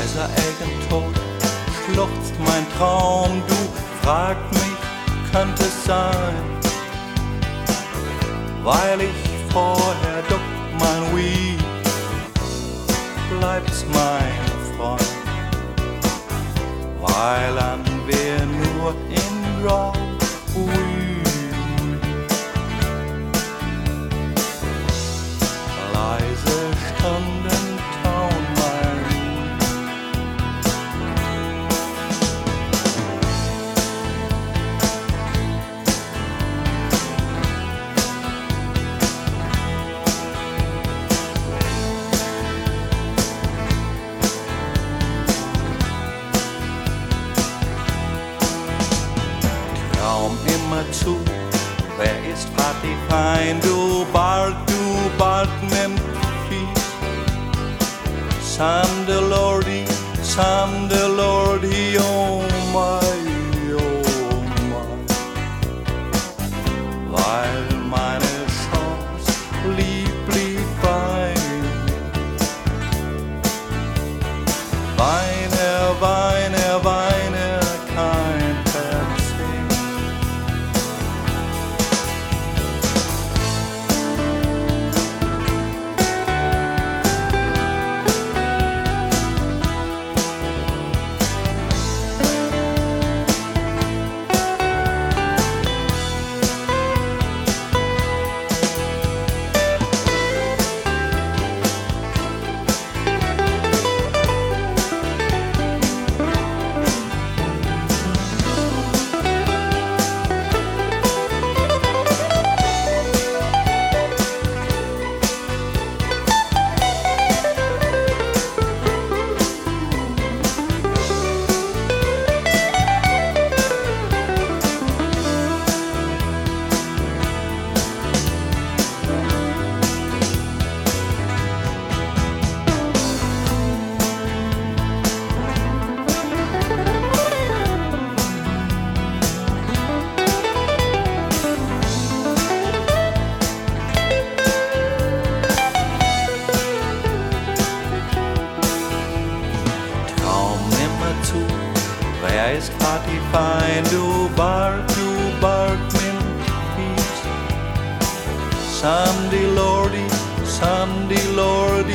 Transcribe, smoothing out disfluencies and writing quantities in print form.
leiser Elternton schluchzt mein Traum. Du fragt mich, könnte es sein, weil ich vorher duck mein Weed, bleibt's mein Freund, weilen wir nur in Rauchweed. Leise Stunden tauen mein Traum immer zu, wer ist partyfein? Du bald nimmt Fies. Sunday Lordy, oh my, oh my. Weil meine Chance lieblich bei Weine, kein Verzicht. Wer ist partyfein? Du Bart nimmt Fies. Sunday Lordy,